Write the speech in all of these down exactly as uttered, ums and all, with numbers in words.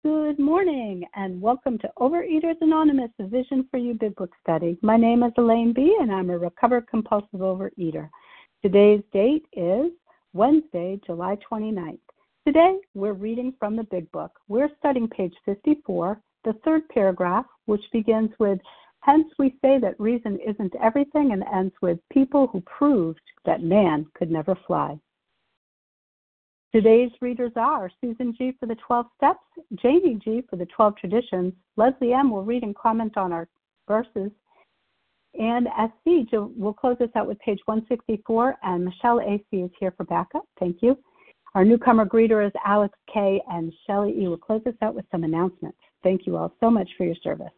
Good morning, and welcome to Overeaters Anonymous, a Vision for You Big Book Study. My name is Elaine B., and I'm a recovered compulsive overeater. Today's date is Wednesday, July twenty-ninth. Today, we're reading from the Big Book. We're studying page fifty-four, the third paragraph, which begins with, "Hence we say that reason isn't everything," and ends with, "People who proved that man could never fly." Today's readers are Susan G. for the twelve Steps, Jamie G. for the twelve Traditions, Leslie M. will read and comment on our verses, and S C will close us out with page one sixty-four, and Michelle A C is here for backup. Thank you. Our newcomer greeter is Alex K., and Shelley E. will close us out with some announcements. Thank you all so much for your service.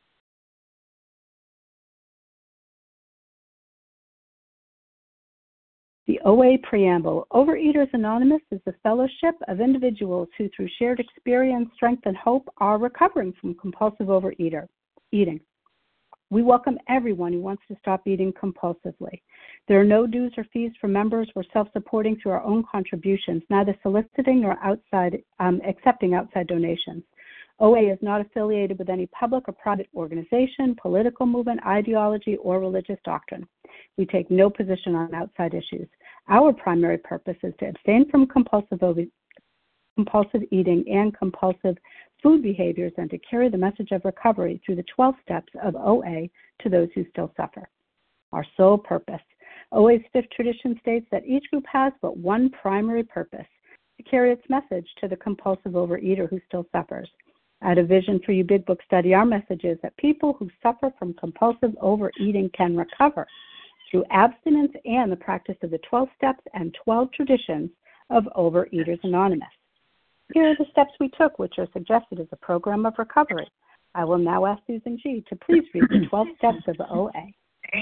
The O A Preamble. Overeaters Anonymous is a fellowship of individuals who, through shared experience, strength, and hope, are recovering from compulsive overeater eating. We welcome everyone who wants to stop eating compulsively. There are no dues or fees for members. We're self-supporting through our own contributions, neither soliciting nor outside um, accepting outside donations. O A is not affiliated with any public or private organization, political movement, ideology, or religious doctrine. We take no position on outside issues. Our primary purpose is to abstain from compulsive, compulsive eating and compulsive food behaviors and to carry the message of recovery through the twelve steps of O A to those who still suffer. Our sole purpose. O A's fifth tradition states that each group has but one primary purpose, to carry its message to the compulsive overeater who still suffers. At a Vision for You Big Book Study, our message is that people who suffer from compulsive overeating can recover through abstinence and the practice of the twelve steps and twelve traditions of Overeaters Anonymous. Here are the steps we took, which are suggested as a program of recovery. I will now ask Susan G. to please read the twelve steps of O A.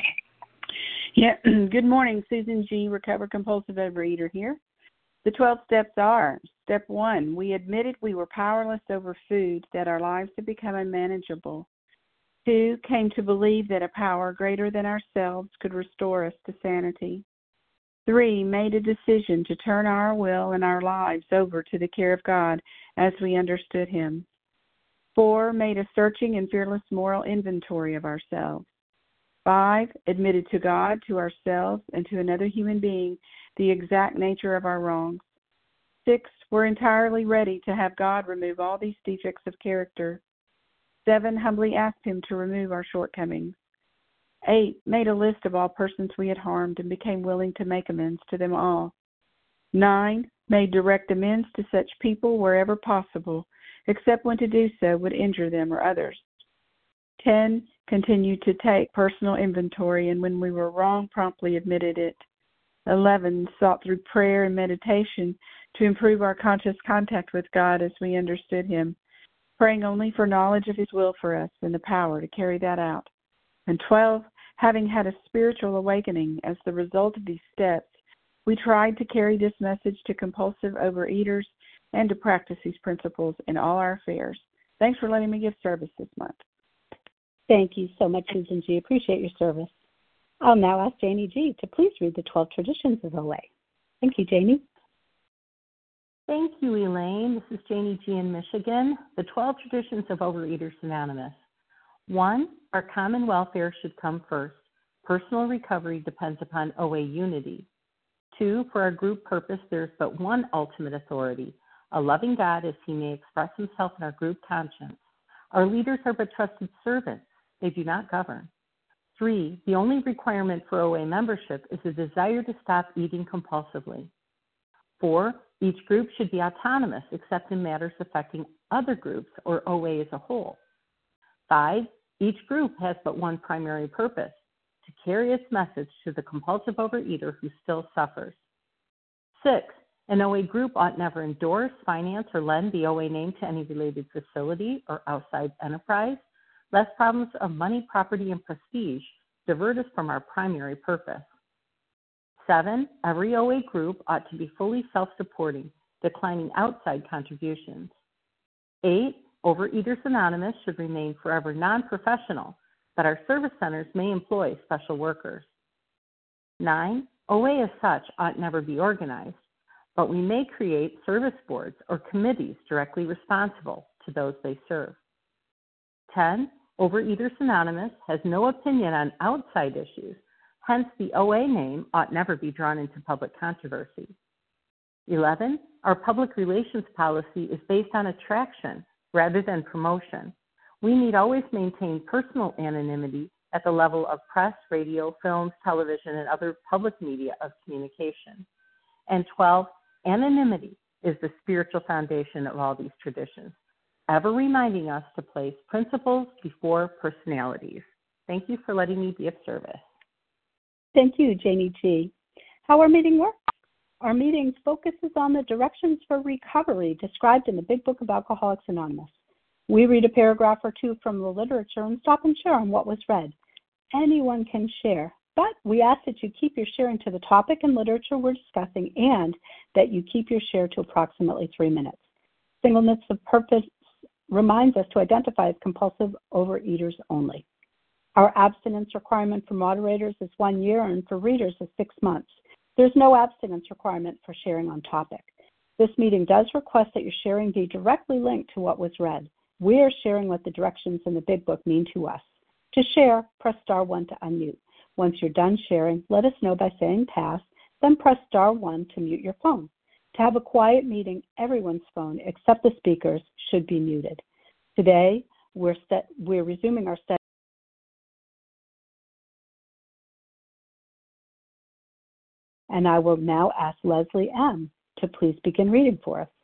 Yeah. Good morning, Susan G., recovered compulsive overeater here. The twelve steps are, step one, we admitted we were powerless over food, that our lives had become unmanageable. Two, came to believe that a power greater than ourselves could restore us to sanity. Three, made a decision to turn our will and our lives over to the care of God as we understood Him. Four, made a searching and fearless moral inventory of ourselves. Five, admitted to God, to ourselves, and to another human being the exact nature of our wrongs. Six, were entirely ready to have God remove all these defects of character. Seven, humbly asked Him to remove our shortcomings. Eight, made a list of all persons we had harmed and became willing to make amends to them all. Nine, made direct amends to such people wherever possible, except when to do so would injure them or others. Ten, continued to take personal inventory, and when we were wrong, promptly admitted it. Eleven, sought through prayer and meditation to improve our conscious contact with God as we understood Him, praying only for knowledge of His will for us and the power to carry that out. And twelve, having had a spiritual awakening as the result of these steps, we tried to carry this message to compulsive overeaters and to practice these principles in all our affairs. Thanks for letting me give service this month. Thank you so much, Susan G. Appreciate your service. I'll now ask Janie G. to please read the twelve traditions of O A. Thank you, Janie. Thank you, Elaine. This is Janie G. in Michigan. The twelve Traditions of Overeaters Anonymous. One, our common welfare should come first. Personal recovery depends upon O A unity. Two, for our group purpose, there is but one ultimate authority, a loving God as He may express Himself in our group conscience. Our leaders are but trusted servants. They do not govern. Three, the only requirement for O A membership is a desire to stop eating compulsively. Four, each group should be autonomous except in matters affecting other groups or O A as a whole. Five, each group has but one primary purpose, to carry its message to the compulsive overeater who still suffers. Six, an O A group ought never endorse, finance, or lend the O A name to any related facility or outside enterprise, lest problems of money, property, and prestige divert us from our primary purpose. Seven, every O A group ought to be fully self-supporting, declining outside contributions. Eight, Overeaters Anonymous should remain forever non-professional, but our service centers may employ special workers. Nine, O A as such ought never be organized, but we may create service boards or committees directly responsible to to those they serve. ten. Overeaters Anonymous has no opinion on outside issues. Hence, the O A name ought never be drawn into public controversy. eleven. Our public relations policy is based on attraction rather than promotion. We need always maintain personal anonymity at the level of press, radio, films, television, and other public media of communication. And twelve. Anonymity is the spiritual foundation of all these traditions, ever reminding us to place principles before personalities. Thank you for letting me be of service. Thank you, Janie G. How our meeting works? Our meeting focuses on the directions for recovery described in the Big Book of Alcoholics Anonymous. We read a paragraph or two from the literature and stop and share on what was read. Anyone can share, but we ask that you keep your sharing to the topic and literature we're discussing and that you keep your share to approximately three minutes. Singleness of purpose reminds us to identify as compulsive overeaters only. Our abstinence requirement for moderators is one year and for readers is six months. There's no abstinence requirement for sharing on topic. This meeting does request that your sharing be directly linked to what was read. We are sharing what the directions in the Big Book mean to us. To share, press star one to unmute. Once you're done sharing, let us know by saying pass, then press star one to mute your phone. To have a quiet meeting, everyone's phone, except the speakers, should be muted. Today, we're, set, we're resuming our study. And I will now ask Leslie M. to please begin reading for us.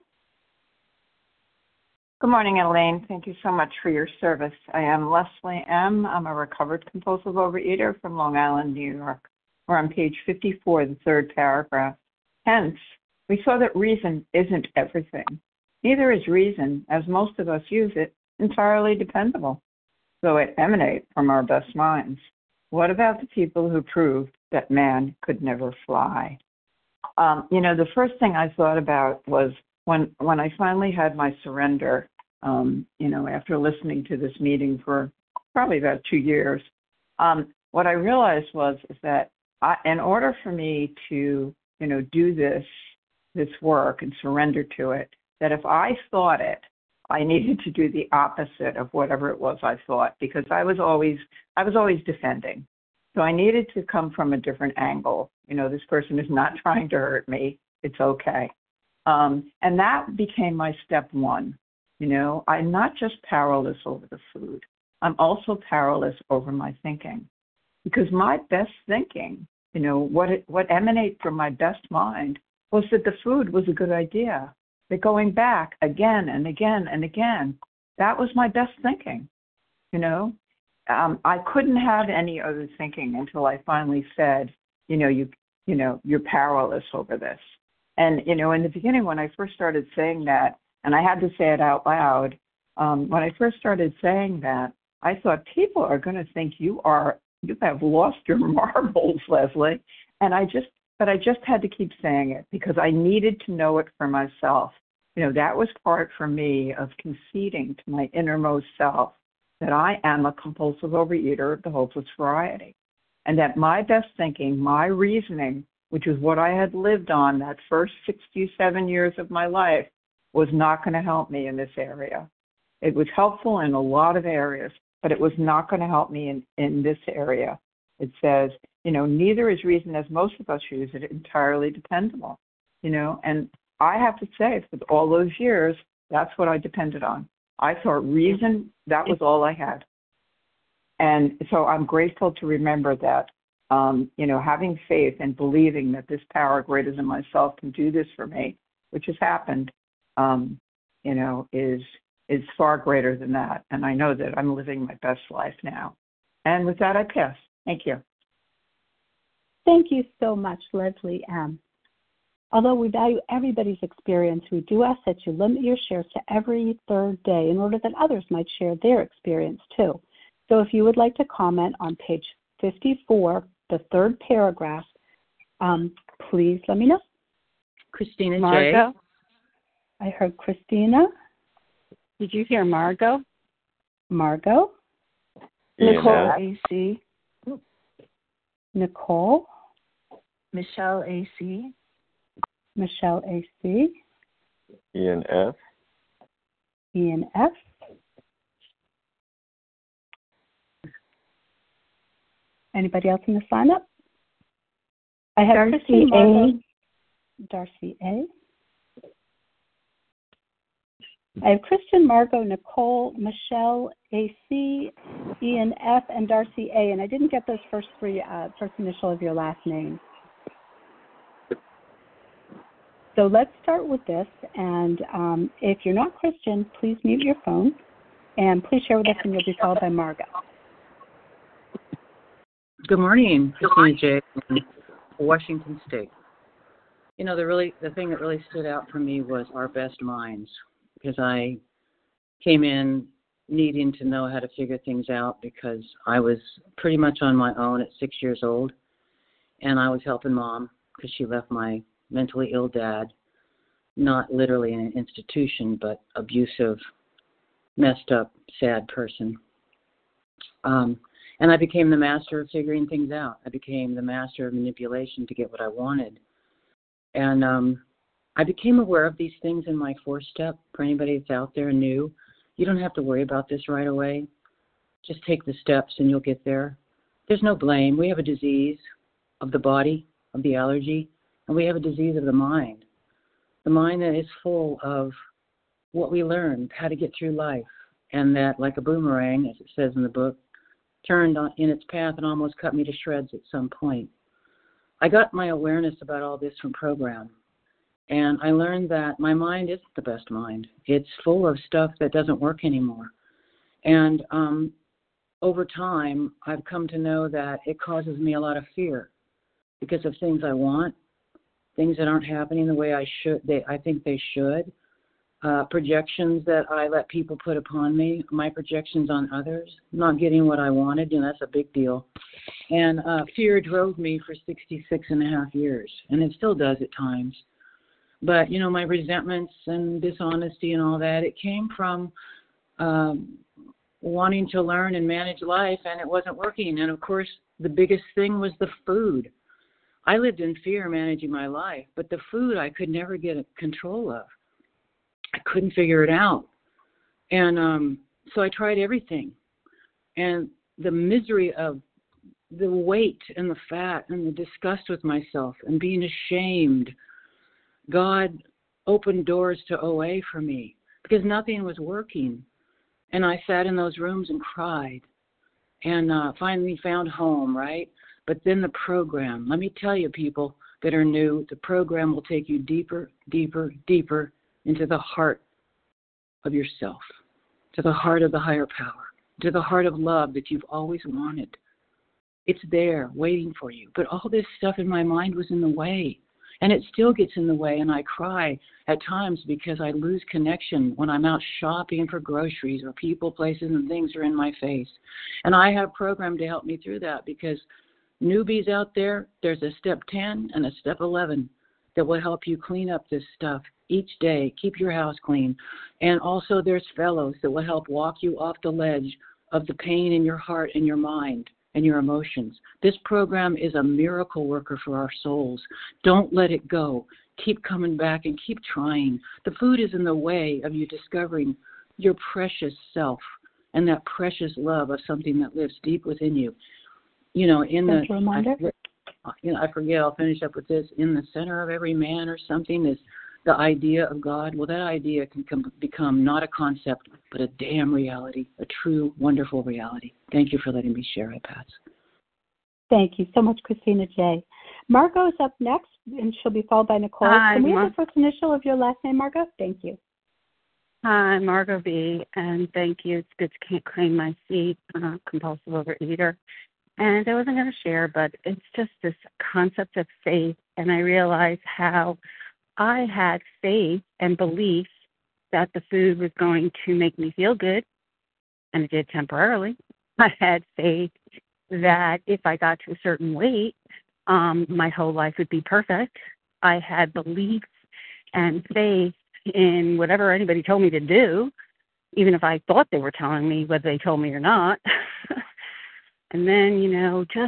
Good morning, Elaine. Thank you so much for your service. I am Leslie M. I'm a recovered compulsive overeater from Long Island, New York. We're on page fifty-four, the third paragraph. Hence, we saw that reason isn't everything. Neither is reason, as most of us use it, entirely dependable, though it emanates from our best minds. What about the people who proved that man could never fly? Um, you know, the first thing I thought about was when when I finally had my surrender, um, you know, after listening to this meeting for probably about two years, um, what I realized was is that I, in order for me to, you know, do this this work and surrender to it, that if I thought it, I needed to do the opposite of whatever it was I thought, because I was always I was always defending. So I needed to come from a different angle. You know, this person is not trying to hurt me. It's okay. Um, and that became my step one. You know, I'm not just powerless over the food. I'm also powerless over my thinking. Because my best thinking, you know, what it, what emanated from my best mind was that the food was a good idea. That going back again and again and again, that was my best thinking, you know. Um, I couldn't have any other thinking until I finally said, you know, you, you know, you're powerless over this. And, you know, in the beginning, when I first started saying that, and I had to say it out loud, um, when I first started saying that, I thought people are going to think you are, you have lost your marbles, Leslie. And I just, but I just had to keep saying it because I needed to know it for myself. You know, that was part for me of conceding to my innermost self that I am a compulsive overeater of the hopeless variety, and that my best thinking, my reasoning, which is what I had lived on that first sixty-seven years of my life, was not going to help me in this area. It was helpful in a lot of areas, but it was not going to help me in, in this area. It says, you know, neither is reason, as most of us use it, entirely dependable, you know, and I have to say, for all those years, that's what I depended on. I thought reason, that was all I had. And so I'm grateful to remember that, um, you know, having faith and believing that this power greater than myself can do this for me, which has happened, um, you know, is is far greater than that. And I know that I'm living my best life now. And with that, I pass. Thank you. Thank you so much, Leslie M. Although we value everybody's experience, we do ask that you limit your shares to every third day in order that others might share their experience too. So if you would like to comment on page fifty-four, the third paragraph, um, please let me know. Christina Margot. J. I heard Christina. Did you hear Margot? Margot. Nicole A C. Nicole. Michelle A C. Michelle A C. Ian F. Ian F. Anybody else in the sign up? I have Darcy Kristen Margot. A. Darcy A. I have Kristen, Margot, Nicole, Michelle, A C, Ian F, and Darcy A. And I didn't get those first three, uh, first initial of your last name. So let's start with this. And um, if you're not Christian, please mute your phone. And please share with us, and you'll be followed by Margot. Good morning, Christina J. in Washington State. You know, the really the thing that really stood out for me was Our Best Minds, because I came in needing to know how to figure things out because I was pretty much on my own at six years old, and I was helping Mom because she left my mentally ill dad, not literally in an institution, but abusive, messed up, sad person. Um, and I became the master of figuring things out. I became the master of manipulation to get what I wanted. And um, I became aware of these things in my four-step. For anybody that's out there new, you don't have to worry about this right away. Just take the steps and you'll get there. There's no blame. We have a disease of the body, of the allergy, and we have a disease of the mind. The mind that is full of what we learned, how to get through life, and that, like a boomerang, as it says in the book, turned on, in its path and almost cut me to shreds at some point. I got my awareness about all this from program, and I learned that my mind isn't the best mind. It's full of stuff that doesn't work anymore. And um, over time, I've come to know that it causes me a lot of fear because of things I want, things that aren't happening the way I should. They, I think they should. Uh, projections that I let people put upon me, my projections on others, not getting what I wanted, and that's a big deal. And uh, fear drove me for sixty-six and a half years, and it still does at times. But, you know, my resentments and dishonesty and all that, it came from um, wanting to learn and manage life, and it wasn't working. And, of course, the biggest thing was the food. I lived in fear managing my life, but the food I could never get control of. I couldn't figure it out. And um, so I tried everything. And the misery of the weight and the fat and the disgust with myself and being ashamed, God opened doors to O A for me because nothing was working. And I sat in those rooms and cried and uh, finally found home, right? But then the program, let me tell you, people that are new, the program will take you deeper, deeper, deeper into the heart of yourself, to the heart of the higher power, to the heart of love that you've always wanted. It's there waiting for you. But all this stuff in my mind was in the way, and it still gets in the way, and I cry at times because I lose connection when I'm out shopping for groceries or people, places, and things are in my face. And I have a program to help me through that because newbies out there, there's a step ten and a step eleven that will help you clean up this stuff each day, keep your house clean. And also there's fellows that will help walk you off the ledge of the pain in your heart and your mind and your emotions. This program is a miracle worker for our souls. Don't let it go. Keep coming back and keep trying. The food is in the way of you discovering your precious self and that precious love of something that lives deep within you. You know, in the, I, you know, I forget, I'll finish up with this, in the center of every man or something is the idea of God. Well, that idea can come, become not a concept, but a damn reality, a true, wonderful reality. Thank you for letting me share. I pass. Thank you so much, Christina J. Margot is up next, and she'll be followed by Nicole. Hi, Can we Mar- have the first initial of your last name, Margot? Thank you. Hi, Margot B., and thank you. It's good to claim my seat, uh, compulsive overeater. And I wasn't going to share, but it's just this concept of faith, and I realized how I had faith and belief that the food was going to make me feel good, and it did temporarily. I had faith that if I got to a certain weight, um, my whole life would be perfect. I had belief and faith in whatever anybody told me to do, even if I thought they were telling me whether they told me or not. And then, you know, just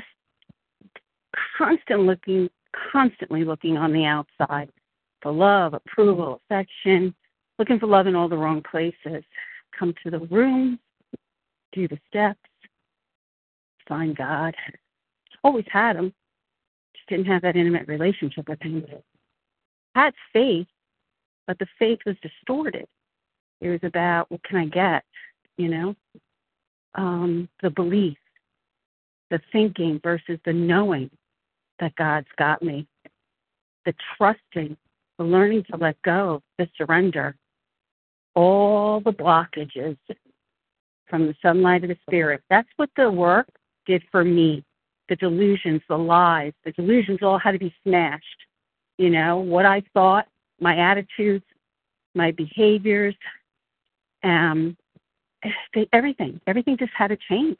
constant looking, constantly looking on the outside for love, approval, affection, looking for love in all the wrong places. Come to the room, do the steps, find God. Always had him, just didn't have that intimate relationship with him. Had faith, but the faith was distorted. It was about, what can I get, you know? Um, the belief, the thinking versus the knowing that God's got me, the trusting, the learning to let go, the surrender, all the blockages from the sunlight of the Spirit. That's what the work did for me. The delusions, the lies, the delusions all had to be smashed. You know, what I thought, my attitudes, my behaviors, um, they, everything, everything just had to change.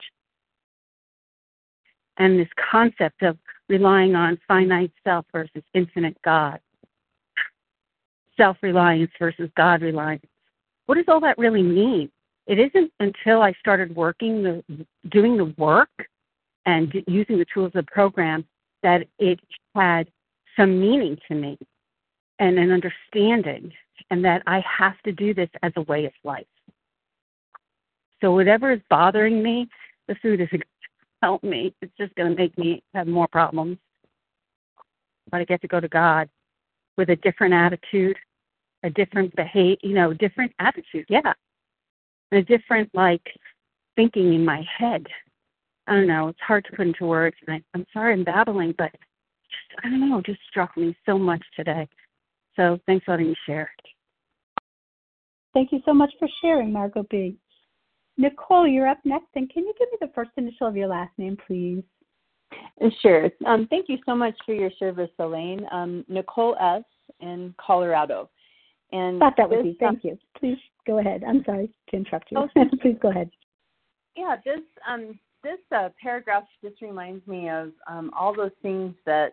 And this concept of relying on finite self versus infinite God, self-reliance versus God-reliance. What does all that really mean? It isn't until I started working, the, doing the work and using the tools of the program that it had some meaning to me and an understanding, and that I have to do this as a way of life. So whatever is bothering me, the food isn't going to help me. It's just going to make me have more problems. But I get to go to God with a different attitude, a different behavior, you know, different attitude, yeah. And a different, like, thinking in my head. I don't know, it's hard to put into words. And I, I'm sorry I'm babbling, but just, I don't know, it just struck me so much today. So thanks for letting me share. Thank you so much for sharing, Margot B. Nicole, you're up next, and can you give me the first initial of your last name, please? Sure. Um, thank you so much for your service, Elaine. Um, Nicole S. in Colorado. And thought that would be. Thank you. Please go ahead. I'm sorry to interrupt you. Oh, please go ahead. Yeah, this um, this uh, paragraph just reminds me of um, all those things that,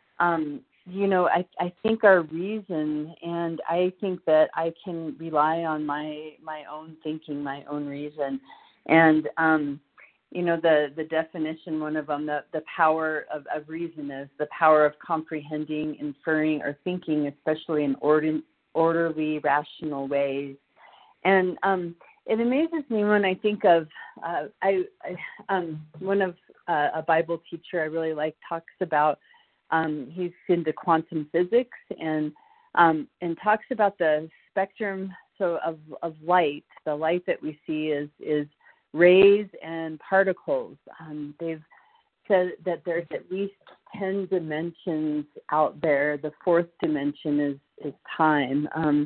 um, you know, I, I think are reason, and I think that I can rely on my my own thinking, my own reason. And, um, you know, the, the definition, one of them, the, the power of, of reason is the power of comprehending, inferring, or thinking, especially in order, orderly, rational ways. And um, it amazes me when I think of, uh, I, I um, one of uh, a Bible teacher I really like talks about, um, he's into quantum physics and um, and talks about the spectrum so of, of light. The light that we see is is rays and particles. Um, they've said that there's at least ten dimensions out there. The fourth dimension is, is time. Um,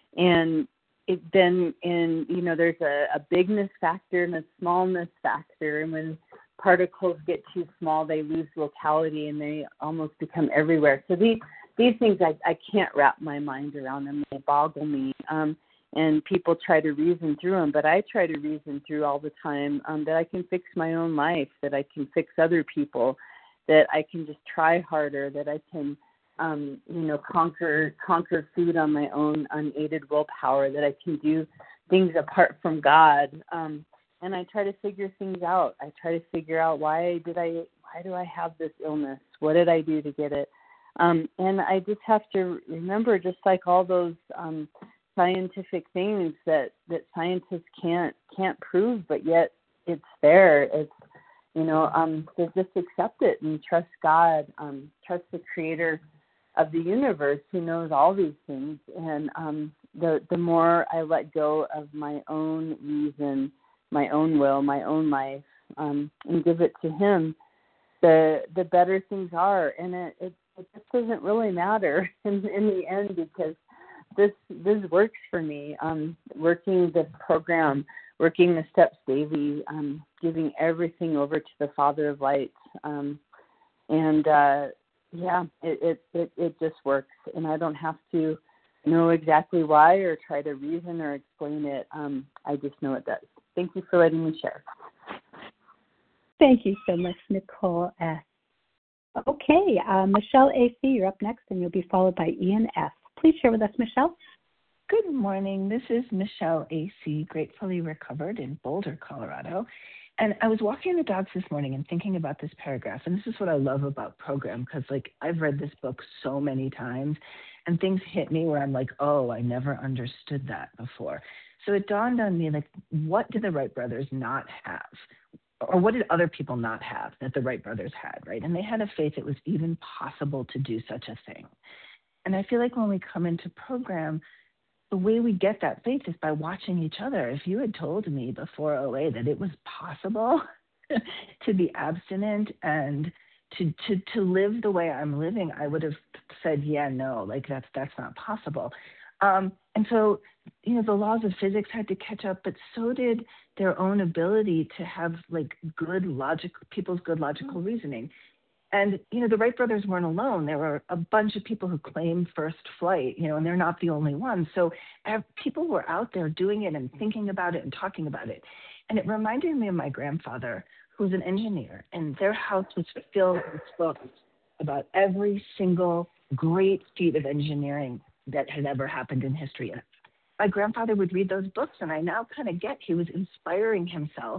and it then, in you know, there's a, a bigness factor and a smallness factor. And when particles get too small, they lose locality and they almost become everywhere. So these, these things, I, I can't wrap my mind around them. They boggle me. Um, And people try to reason through them, but I try to reason through all the time um, that I can fix my own life, that I can fix other people, that I can just try harder, that I can, um, you know, conquer conquer food on my own unaided willpower, that I can do things apart from God. Um, and I try to figure things out. I try to figure out why did I, why do I have this illness? What did I do to get it? Um, and I just have to remember, just like all those um, scientific things that, that scientists can't can't prove, but yet it's there. It's, you know, um, to just accept it and trust God, um, trust the creator of the universe who knows all these things. And um, the the more I let go of my own reason, my own will, my own life, um, and give it to him, the the better things are. And it, it, it just doesn't really matter in, in the end, because This this works for me. Um, working the program, working the steps daily, um, giving everything over to the Father of Lights, um, and uh, yeah, it, it it it just works. And I don't have to know exactly why or try to reason or explain it. Um, I just know it does. Thank you for letting me share. Thank you so much, Nicole S. Okay, uh, Michelle A C, you're up next, and you'll be followed by Ian F. Please share with us, Michelle. Good morning. This is Michelle A C, gratefully recovered in Boulder, Colorado. And I was walking the dogs this morning and thinking about this paragraph, and this is what I love about Program, because like I've read this book so many times, and things hit me where I'm like, oh, I never understood that before. So it dawned on me, like, what did the Wright brothers not have? Or what did other people not have that the Wright brothers had, right? And they had a faith it was even possible to do such a thing. And I feel like when we come into Program, the way we get that faith is by watching each other. If you had told me before O A that it was possible to be abstinent and to, to to live the way I'm living, I would have said, yeah, no, like that's that's not possible. Um, and so, you know, the laws of physics had to catch up, but so did their own ability to have like good logic, people's good logical reasoning. And, you know, the Wright brothers weren't alone. There were a bunch of people who claimed first flight, you know, and they're not the only ones. So uh, people were out there doing it and thinking about it and talking about it. And it reminded me of my grandfather, who was an engineer, and their house was filled with books about every single great feat of engineering that had ever happened in history. And my grandfather would read those books, and I now kind of get he was inspiring himself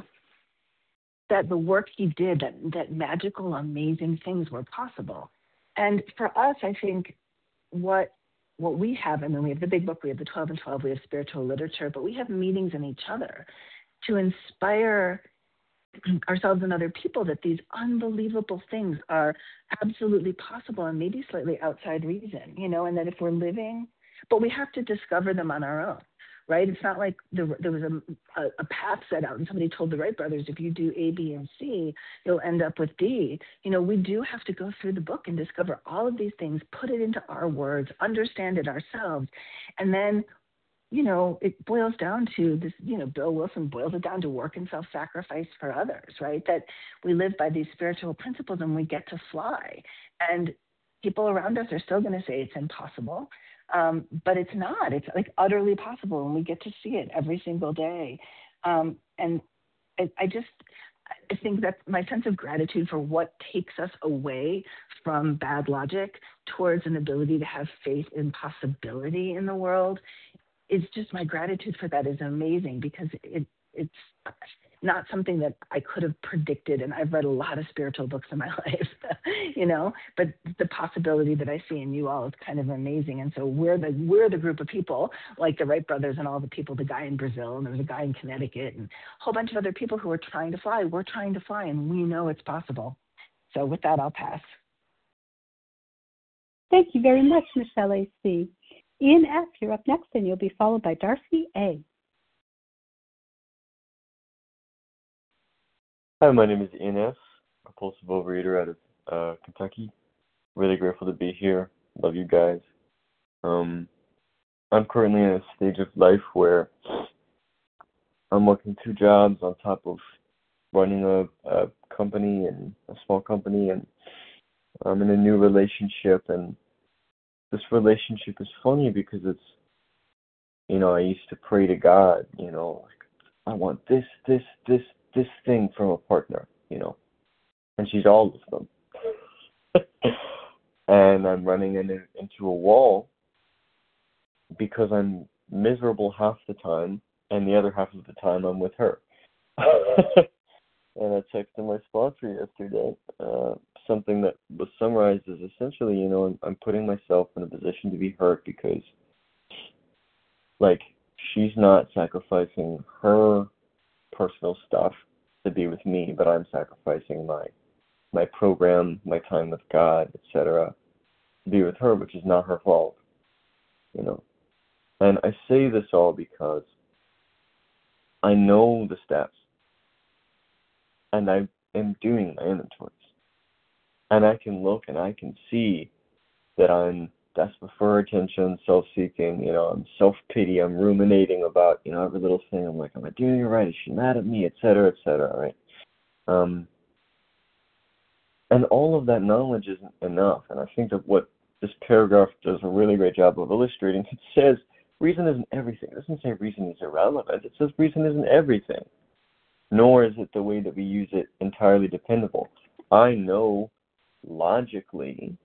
that the work he did, that, that magical, amazing things were possible. And for us, I think what what we have, I mean, we have the big book, we have the twelve and twelve, we have spiritual literature, but we have meetings in each other to inspire ourselves and other people that these unbelievable things are absolutely possible and maybe slightly outside reason, you know, and that if we're living, but we have to discover them on our own. Right? It's not like there, there was a, a, a path set out and somebody told the Wright brothers, if you do A, B, and C, you'll end up with D. You know, we do have to go through the book and discover all of these things, put it into our words, understand it ourselves. And then, you know, it boils down to this, you know, Bill Wilson boils it down to work and self-sacrifice for others, right? That we live by these spiritual principles and we get to fly. And people around us are still going to say it's impossible. Um, but it's not. It's like utterly possible, and we get to see it every single day. Um, and I, I just, I think that my sense of gratitude for what takes us away from bad logic towards an ability to have faith in possibility in the world is just, my gratitude for that is amazing, because it it's not something that I could have predicted. And I've read a lot of spiritual books in my life, you know, but the possibility that I see in you all is kind of amazing. And so we're the, we're the group of people like the Wright brothers and all the people, the guy in Brazil, and there was a guy in Connecticut and a whole bunch of other people who are trying to fly. We're trying to fly, and we know it's possible. So with that, I'll pass. Thank you very much, Michelle A C. Ian F., you're up next, and you'll be followed by Darcy A. Hi, my name is Ian F., compulsive overeater out of uh, Kentucky. Really grateful to be here. Love you guys. Um, I'm currently in a stage of life where I'm working two jobs on top of running a, a company, and a small company, and I'm in a new relationship. And this relationship is funny because it's, you know, I used to pray to God, you know, like, I want this, this, this, this thing from a partner, you know, and she's all of them. And I'm running in, into a wall because I'm miserable half the time, and the other half of the time I'm with her. And I texted my sponsor yesterday, uh, something that was summarized as essentially, you know, I'm, I'm putting myself in a position to be hurt because, like, she's not sacrificing her personal stuff to be with me, but I'm sacrificing my my program, my time with God, et cetera, to be with her, which is not her fault, you know. And I say this all because I know the steps, and I am doing my inventories, and I can look and I can see that I'm desperate for attention, self-seeking, you know, I'm self-pity, I'm ruminating about, you know, every little thing. I'm like, am I doing it right? Is she mad at me, et cetera, et cetera, right? Um, and all of that knowledge isn't enough. And I think that what this paragraph does a really great job of illustrating, it says reason isn't everything. It doesn't say reason is irrelevant. It says reason isn't everything, nor is it the way that we use it entirely dependable. I know logically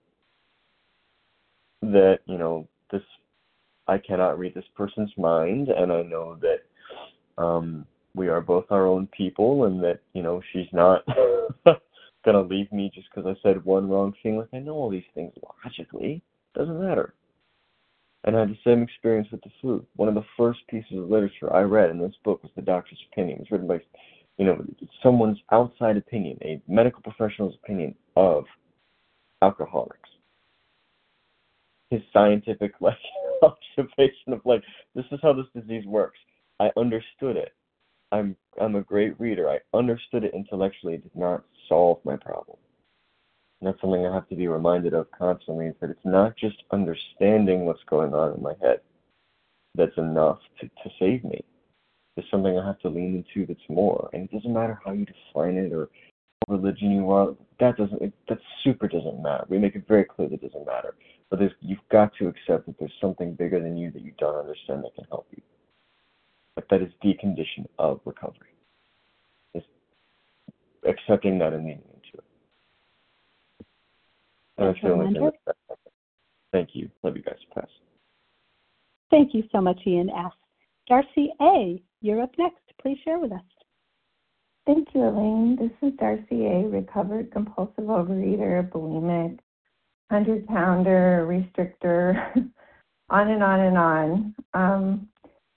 that, you know, this, I cannot read this person's mind, and I know that um, we are both our own people, and that, you know, she's not going to leave me just because I said one wrong thing. Like, I know all these things logically. Doesn't matter. And I had the same experience with the food. One of the first pieces of literature I read in this book was The Doctor's Opinion. It was written by, you know, someone's outside opinion, a medical professional's opinion of alcoholics. His scientific, like, observation of, like, this is how this disease works. I understood it. I'm I'm a great reader. I understood it intellectually. It did not solve my problem. And that's something I have to be reminded of constantly, is that it's not just understanding what's going on in my head that's enough to, to save me. There's something I have to lean into that's more. And it doesn't matter how you define it or what religion you are. That doesn't, it, that super doesn't matter. We make it very clear that it doesn't matter. But there's, you've got to accept that there's something bigger than you that you don't understand that can help you. But that is the condition of recovery. Is accepting that and leaning into it. And that's the only thing that's that. Thank you. Love you guys. Pass. Thank you so much, Ian S. Darcy A., you're up next. Please share with us. Thank you, Elaine. This is Darcy A., recovered compulsive overeater, bulimic, hundred-pounder, restrictor, on and on and on. Um,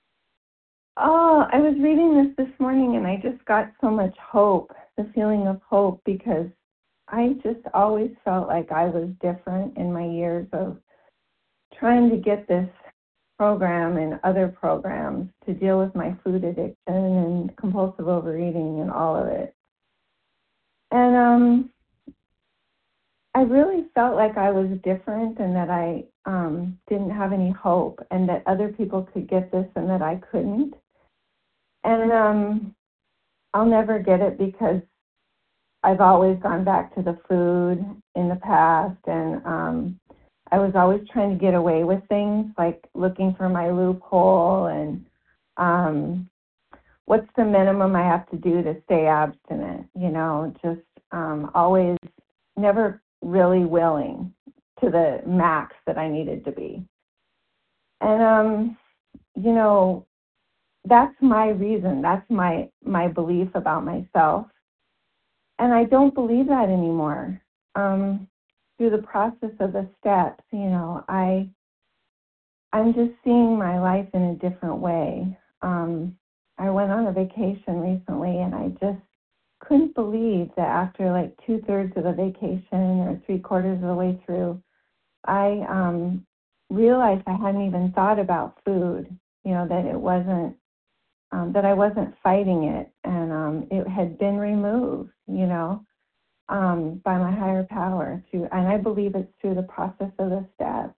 oh, I was reading this this morning, and I just got so much hope, the feeling of hope, because I just always felt like I was different in my years of trying to get this program and other programs to deal with my food addiction and compulsive overeating and all of it. And um, I really felt like I was different and that I um, didn't have any hope and that other people could get this and that I couldn't. And um, I'll never get it because I've always gone back to the food in the past, and um, I was always trying to get away with things, like looking for my loophole and um, what's the minimum I have to do to stay abstinent, you know, just um, always never really willing to the max that I needed to be. And, um, you know, that's my reason. That's my, my belief about myself. And I don't believe that anymore. Um, through the process of the steps, you know, I, I'm just seeing my life in a different way. Um, I went on a vacation recently, and I just couldn't believe that after like two-thirds of the vacation or three-quarters of the way through, I um, realized I hadn't even thought about food, you know, that it wasn't, um, that I wasn't fighting it, and um, it had been removed, you know, um, by my higher power. Through, and I believe it's through the process of the steps.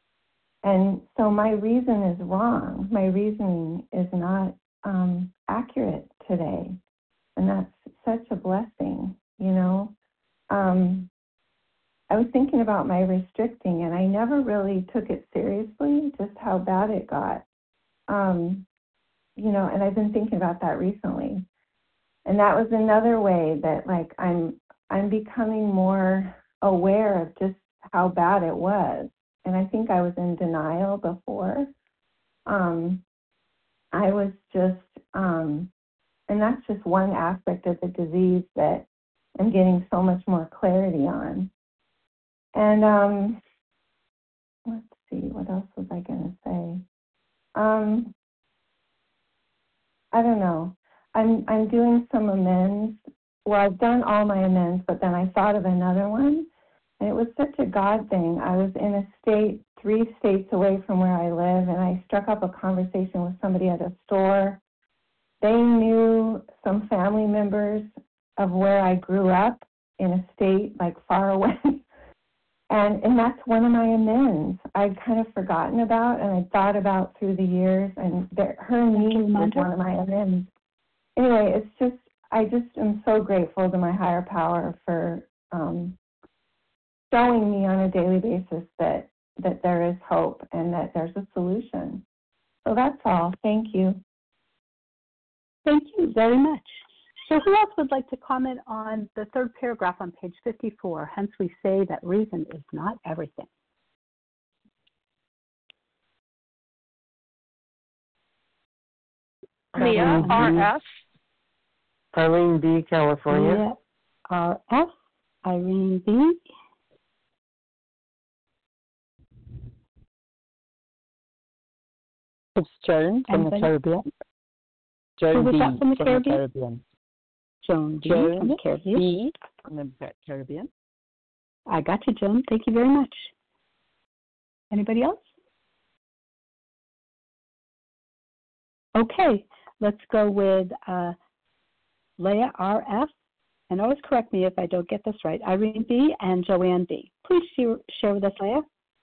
And so my reason is wrong. My reasoning is not um, accurate today. And that's such a blessing, you know. Um, I was thinking about my restricting, and I never really took it seriously, just how bad it got. Um, you know, and I've been thinking about that recently. And that was another way that, like, I'm I'm becoming more aware of just how bad it was. And I think I was in denial before. Um, I was just, um, and that's just one aspect of the disease that I'm getting so much more clarity on. And um, let's see, what else was I going to say? Um, I don't know. I'm I'm doing some amends. Well, I've done all my amends, but then I thought of another one. And it was such a God thing. I was in a state, three states away from where I live, and I struck up a conversation with somebody at a store. They knew some family members of where I grew up in a state like far away. and and that's one of my amends I'd kind of forgotten about and I'd thought about through the years. And there, her niece was one of my amends. Anyway, it's just, I just am so grateful to my higher power for um, showing me on a daily basis that, that there is hope and that there's a solution. So that's all. Thank you. Thank you very much. So who else would like to comment on the third paragraph on page fifty-four? Hence we say that reason is not everything. Leah, R S. Arlene B., California. Leah R F, Irene B. It's Joan from Anybody? the Caribbean. Who Joan was B. that from the from Caribbean? the Caribbean. Joan B. Joan from the Caribbean. B. from the Caribbean. I got you, Joan. Thank you very much. Anybody else? Okay, let's go with uh, Leah R F. And always correct me if I don't get this right. Irene B. and Joanne B. Please share, share with us, Leah.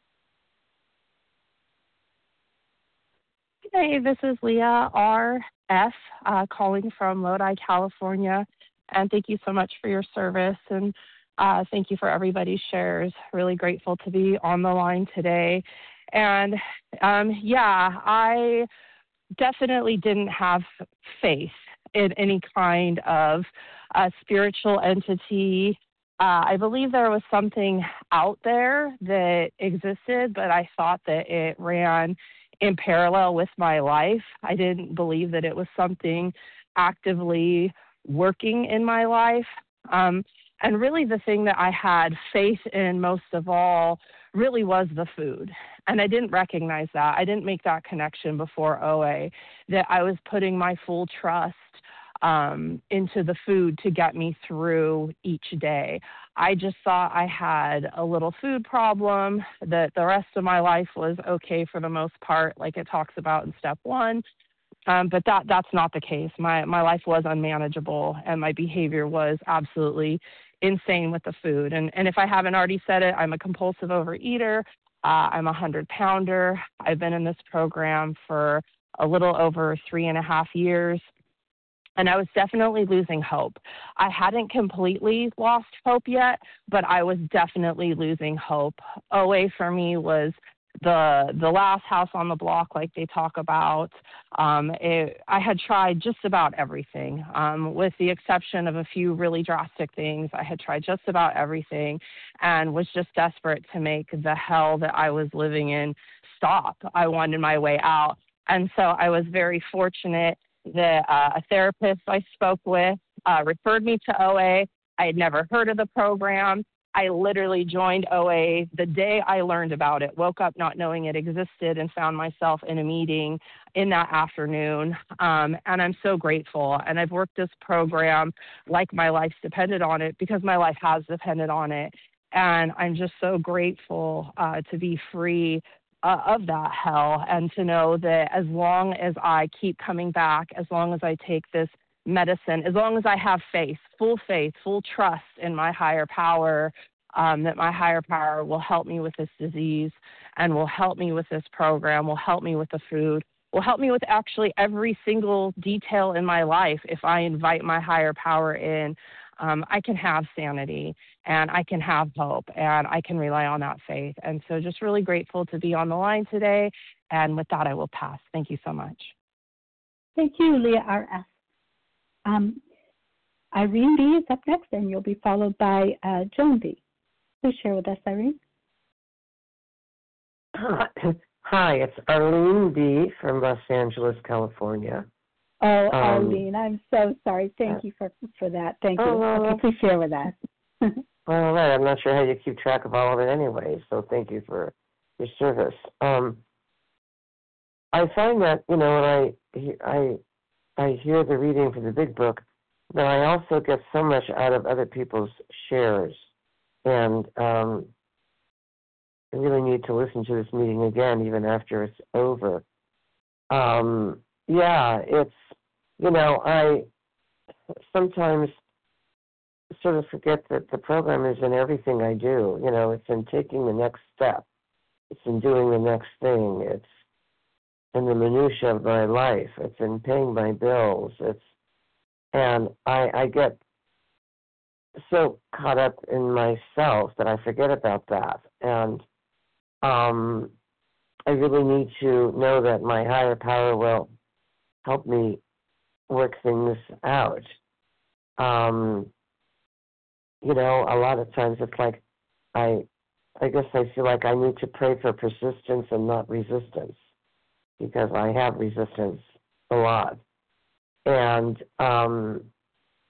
Hey, this is Leah R F uh, calling from Lodi, California. And thank you so much for your service. And uh, thank you for everybody's shares. Really grateful to be on the line today. And um, yeah, I definitely didn't have faith in any kind of uh, spiritual entity. Uh, I believe there was something out there that existed, but I thought that it ran in parallel with my life. I didn't believe that it was something actively working in my life. Um, and really the thing that I had faith in most of all really was the food. And I didn't recognize that. I didn't make that connection before O A, that I was putting my full trust um, into the food to get me through each day. I just thought I had a little food problem, that the rest of my life was okay for the most part, like it talks about in step one. Um, but that that's not the case. My my life was unmanageable, and my behavior was absolutely insane with the food. And and if I haven't already said it, I'm a compulsive overeater. Uh, I'm a hundred pounder. I've been in this program for a little over three and a half years. And I was definitely losing hope. I hadn't completely lost hope yet, but I was definitely losing hope. O A for me was the the last house on the block, like they talk about. Um, it, I had tried just about everything, um, with the exception of a few really drastic things. I had tried just about everything and was just desperate to make the hell that I was living in stop. I wanted my way out. And so I was very fortunate that uh, a therapist I spoke with uh, referred me to O A. I had never heard of the program. I literally joined O A the day I learned about it, woke up not knowing it existed, and found myself in a meeting in that afternoon. Um, and I'm so grateful. And I've worked this program like my life's depended on it, because my life has depended on it. And I'm just so grateful uh, to be free Uh, of that hell, and to know that as long as I keep coming back, as long as I take this medicine, as long as I have faith, full faith, full trust in my higher power, um, that my higher power will help me with this disease and will help me with this program, will help me with the food, will help me with actually every single detail in my life. If I invite my higher power in, um, I can have sanity, and I can have hope, and I can rely on that faith. And so just really grateful to be on the line today. And with that, I will pass. Thank you so much. Thank you, Leah R S. Um, Irene B. is up next, and you'll be followed by uh, Joan B. Please share with us, Irene. Hi, it's Arlene B. from Los Angeles, California. Oh, Um, Arlene, I'm so sorry. Thank you for, for that. Thank oh, you. well, Okay, please share with us. Well, all right. I'm not sure how you keep track of all of it anyway, so thank you for your service. Um, I find that, you know, when I, I, I hear the reading for the big book, that I also get so much out of other people's shares. And um, I really need to listen to this meeting again, even after it's over. Um, yeah, it's, you know, I sometimes sort of forget that the program is in everything I do. You know, it's in taking the next step. It's in doing the next thing. It's in the minutia of my life. It's in paying my bills. It's, and I, I get so caught up in myself that I forget about that. And um, I really need to know that my higher power will help me work things out. Um, you know, a lot of times it's like I, I guess I feel like I need to pray for persistence and not resistance, because I have resistance a lot. And um,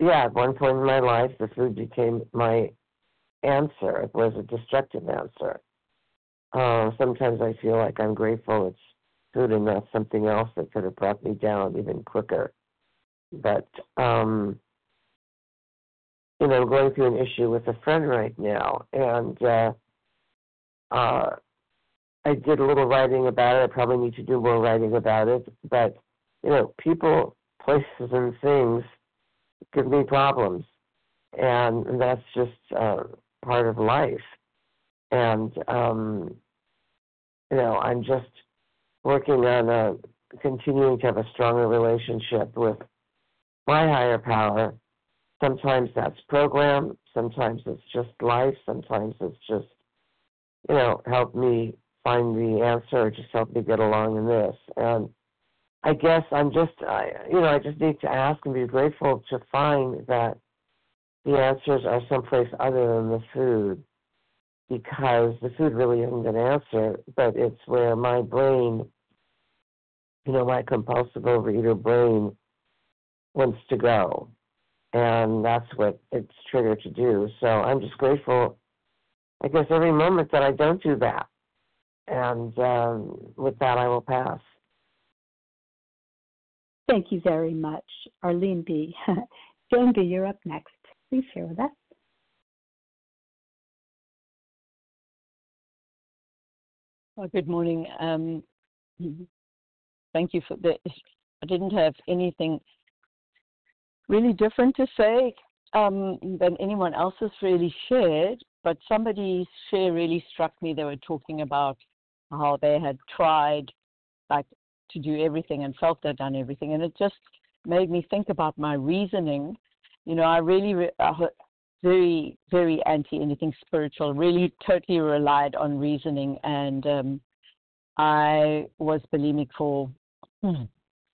yeah, at one point in my life, the food became my answer. It was a destructive answer. Uh, sometimes I feel like I'm grateful it's food and not something else that could have brought me down even quicker. But, um, you know, I'm going through an issue with a friend right now, and uh, uh, I did a little writing about it. I probably need to do more writing about it. But, you know, people, places, and things give me problems, and that's just uh, part of life. And, um, you know, I'm just working on uh, continuing to have a stronger relationship with my higher power. Sometimes that's program, sometimes it's just life, sometimes it's just, you know, help me find the answer, just help me get along in this. And I guess I'm just, I, you know, I just need to ask and be grateful to find that the answers are someplace other than the food, because the food really isn't an answer, but it's where my brain, you know, my compulsive overeater brain wants to go. And that's what it's triggered to do. So I'm just grateful, I guess, every moment that I don't do that. And um, with that, I will pass. Thank you very much, Arlene B. Joan B., you're up next. Please share with us. Well, good morning. Um, thank you for this. I didn't have anything really different to say um, than anyone else has really shared, but somebody's share really struck me. They were talking about how they had tried like to do everything and felt they'd done everything, and it just made me think about my reasoning. You know, I really, re- uh, very, very anti anything spiritual, really totally relied on reasoning, and um, I was bulimic for, hmm,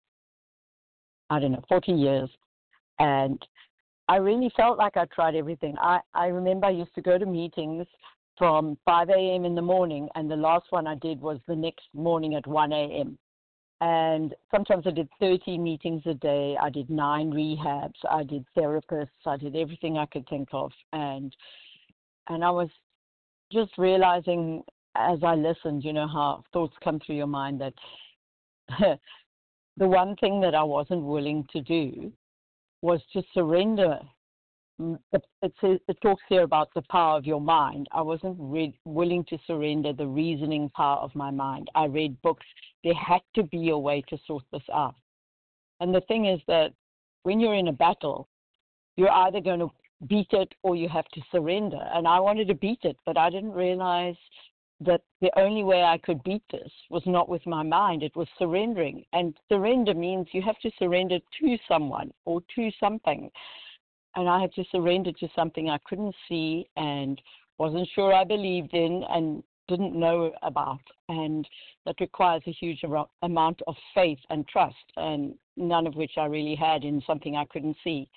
I don't know, forty years. And I really felt like I tried everything. I, I remember I used to go to meetings from five a.m. in the morning, and the last one I did was the next morning at one a.m. And sometimes I did thirty meetings a day. I did nine rehabs. I did therapists. I did everything I could think of. And and I was just realizing as I listened, you know, how thoughts come through your mind, that the one thing that I wasn't willing to do was to surrender. It, says, it talks here about the power of your mind. I wasn't re- willing to surrender the reasoning power of my mind. I read books. There had to be a way to sort this out. And the thing is that when you're in a battle, you're either going to beat it or you have to surrender. And I wanted to beat it, but I didn't realize that the only way I could beat this was not with my mind. It was surrendering. And surrender means you have to surrender to someone or to something. And I had to surrender to something I couldn't see and wasn't sure I believed in and didn't know about. And that requires a huge amount of faith and trust, and none of which I really had in something I couldn't see.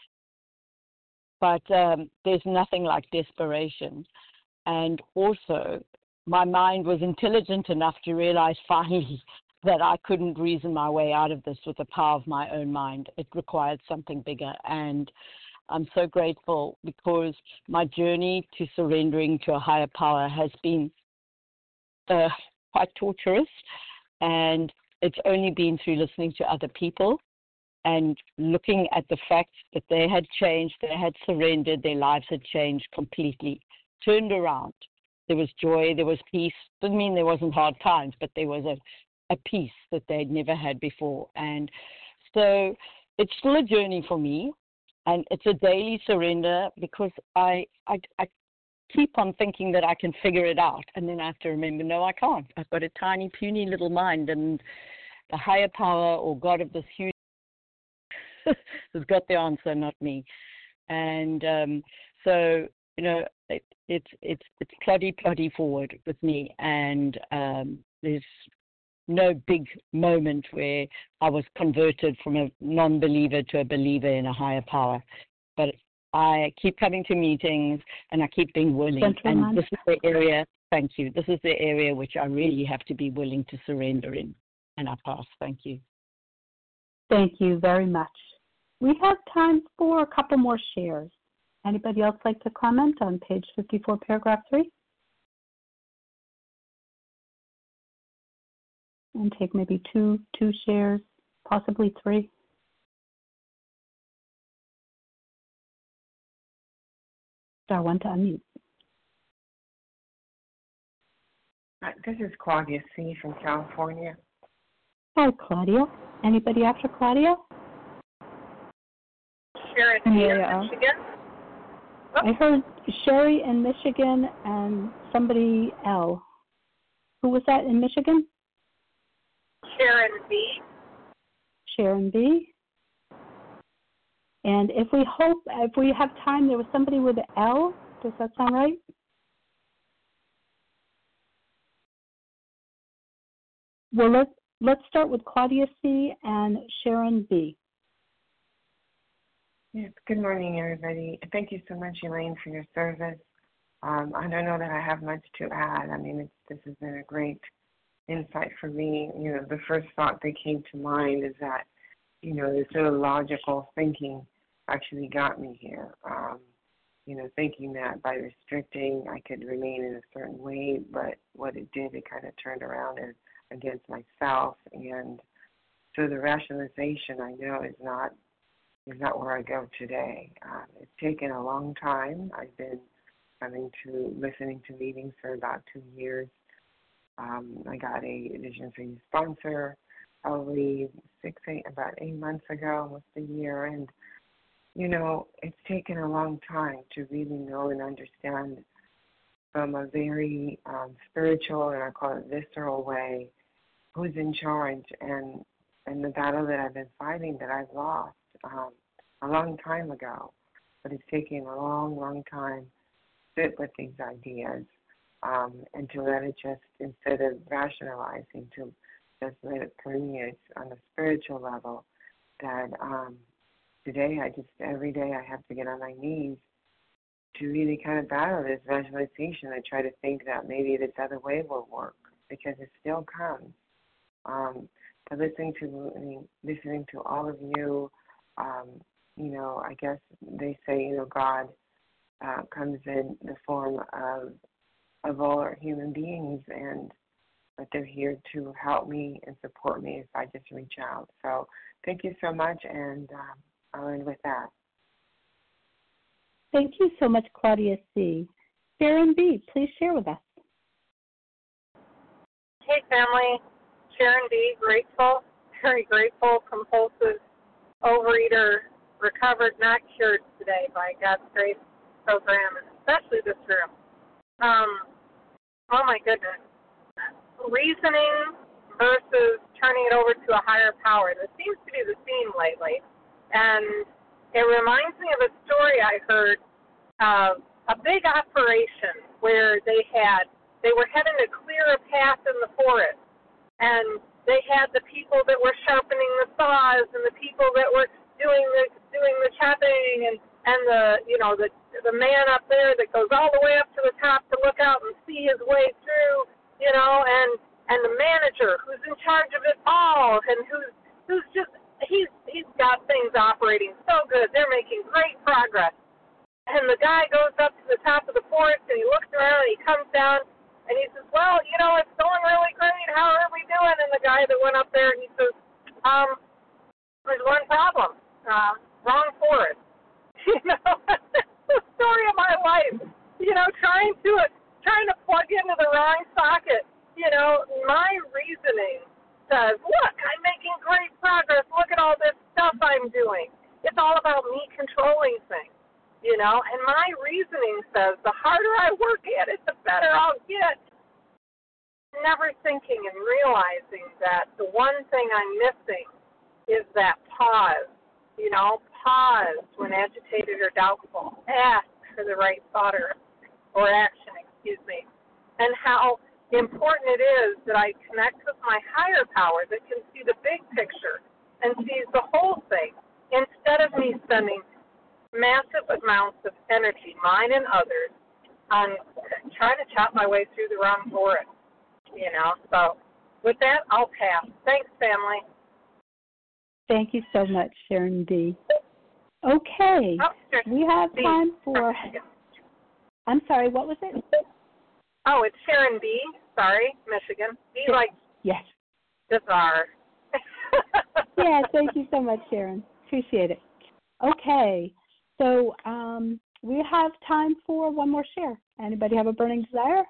But um, there's nothing like desperation. And also, my mind was intelligent enough to realize finally that I couldn't reason my way out of this with the power of my own mind. It required something bigger. And I'm so grateful, because my journey to surrendering to a higher power has been uh, quite torturous. And it's only been through listening to other people and looking at the fact that they had changed, they had surrendered, their lives had changed completely, turned around. There was joy, there was peace. Doesn't mean there wasn't hard times, but there was a, a peace that they'd never had before. And so it's still a journey for me, and it's a daily surrender, because I, I, I keep on thinking that I can figure it out, and then I have to remember, no, I can't. I've got a tiny, puny little mind, and the higher power or God of this huge has got the answer, not me. And um, so, you know, it, it's it's it's ploddy ploddy forward with me, and um, there's no big moment where I was converted from a non-believer to a believer in a higher power. But I keep coming to meetings, and I keep being willing. Gentlemen. And this is the area. Thank you. This is the area which I really have to be willing to surrender in, and I pass. Thank you. Thank you very much. We have time for a couple more shares. Anybody else like to comment on page fifty-four, paragraph three? And take maybe two two shares, possibly three. Star one to unmute. Hi, this is Claudia C. from California. Hi, Claudia. Anybody after Claudia? Sharon in yeah. Michigan. I heard Sherry in Michigan and somebody L. Who was that in Michigan? Sharon B. Sharon B. And if we hope, if we have time, there was somebody with an L. Does that sound right? Well, let's, let's start with Claudia C. and Sharon B. Yes, good morning, everybody. Thank you so much, Elaine, for your service. Um, I don't know that I have much to add. I mean, it's, this has been a great insight for me. You know, the first thought that came to mind is that, you know, the sort of logical thinking actually got me here. Um, you know, thinking that by restricting, I could remain in a certain way, but what it did, it kind of turned around and against myself. And so the rationalization, I know, is not is not where I go today. Um, it's taken a long time. I've been coming to, listening to meetings for about two years. Um, I got a Vision for You sponsor probably six, eight, about eight months ago, almost a year. And, you know, it's taken a long time to really know and understand from a very um, spiritual, and I call it visceral way, who's in charge, and, and the battle that I've been fighting that I've lost. Um, a long time ago, but it's taken a long, long time to sit with these ideas um, and to let it just, instead of rationalizing, to just let it permeate on a spiritual level, that um, today I just, every day I have to get on my knees to really kind of battle this visualization. I try to think that maybe this other way will work because it still comes. Um, but listening to, I mean, listening to all of you, Um, you know, I guess they say, you know, God uh, comes in the form of of all human beings, and that they're here to help me and support me if I just reach out. So thank you so much, and um, I'll end with that. Thank you so much, Claudia C. Sharon B., please share with us. Hey, family. Sharon B., grateful, very grateful, compulsive overeater, recovered, not cured today by God's grace program, and especially this room. Um, oh my goodness. Reasoning versus turning it over to a higher power. This seems to be the theme lately. And it reminds me of a story I heard of a big operation where they had, they were having to clear a path in the forest. And they had the people that were sharpening the saws and the people that were doing the doing the chopping and, and the you know the the man up there that goes all the way up to the top to look out and see his way through, you know, and and the manager who's in charge of it all and who's who's just he's he's got things operating so good. They're making great progress. And the guy goes up to the top of the forest and he looks around and he comes down. And he says, well, you know, it's going really great. How are we doing? And the guy that went up there, he says, um, there's one problem. Uh, wrong forest. You know, that's the story of my life. You know, trying to trying to plug into the wrong socket. You know, my reasoning says, look, I'm making great progress. Look at all this stuff I'm doing. It's all about me controlling things. You know, and my reasoning says the harder I work at it, the better I'll get. Never thinking and realizing that the one thing I'm missing is that pause. You know, pause when agitated or doubtful. Ask for the right thought or, or action, excuse me. And how important it is that I connect with my higher power that can see the big picture and sees the whole thing instead of me spending massive amounts of energy, mine and others, on trying to chop my way through the wrong forest, you know. So with that, I'll pass. Thanks, family. Thank you so much, Sharon D. Okay. Oh, there's we have B. time for, I'm sorry, what was it? Oh, it's Sharon B. Sorry, Michigan. B like yes. bizarre. Yeah, thank you so much, Sharon. Appreciate it. Okay, so um, we have time for one more share. Anybody have a burning desire?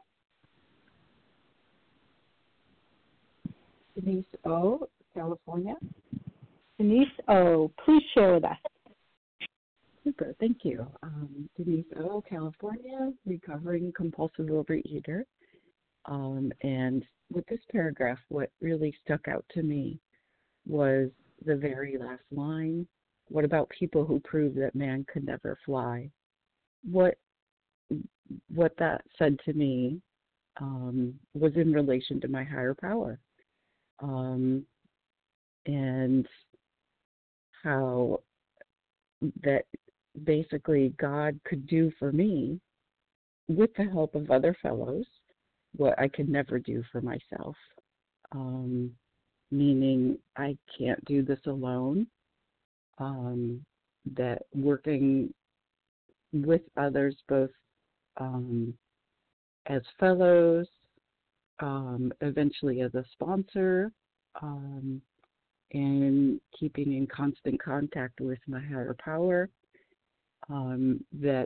Denise O., California. Denise O., please share with us. Super, thank you. Um, Denise O., California, recovering compulsive overeater. Um, and with this paragraph, what really stuck out to me was the very last line. What about people who prove that man could never fly? What what that said to me um, was in relation to my higher power, um, and how that basically God could do for me, with the help of other fellows, what I could never do for myself. Um, meaning I can't do this alone. Um, that working with others, both um, as fellows, um, eventually as a sponsor, um, and keeping in constant contact with my higher power, um, that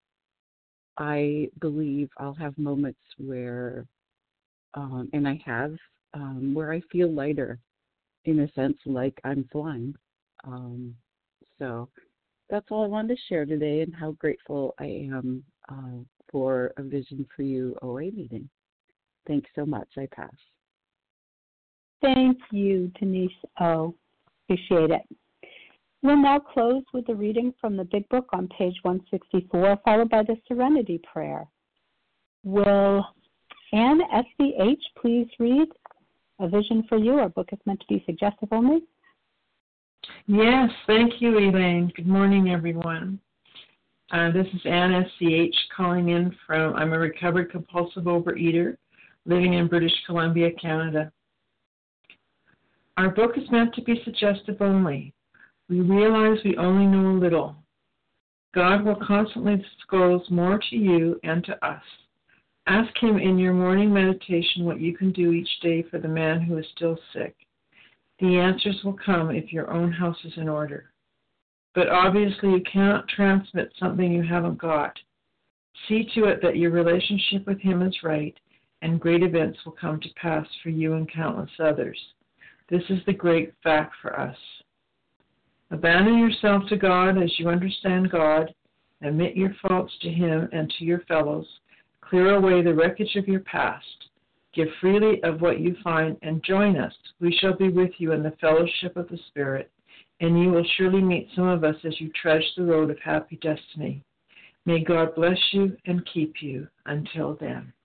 I believe I'll have moments where, um, and I have, um, where I feel lighter, in a sense, like I'm flying. Um, so that's all I wanted to share today, and how grateful I am uh, for a Vision for You O A meeting. Thanks so much. I pass. Thank you, Denise O. Appreciate it. We'll now close with the reading from the Big Book on page one sixty-four, followed by the Serenity Prayer. Will Anne S B H please read A Vision for You? Our book is meant to be suggestive only. Yes, thank you, Elaine. Good morning, everyone. Uh, this is Anne S C H calling in from, I'm a recovered compulsive overeater living in British Columbia, Canada. Our book is meant to be suggestive only. We realize we only know a little. God will constantly disclose more to you and to us. Ask Him in your morning meditation what you can do each day for the man who is still sick. The answers will come if your own house is in order. But obviously you cannot transmit something you haven't got. See to it that your relationship with Him is right, and great events will come to pass for you and countless others. This is the great fact for us. Abandon yourself to God as you understand God. Admit your faults to Him and to your fellows. Clear away the wreckage of your past. Give freely of what you find and join us. We shall be with you in the fellowship of the Spirit, and you will surely meet some of us as you trudge the road of happy destiny. May God bless you and keep you until then.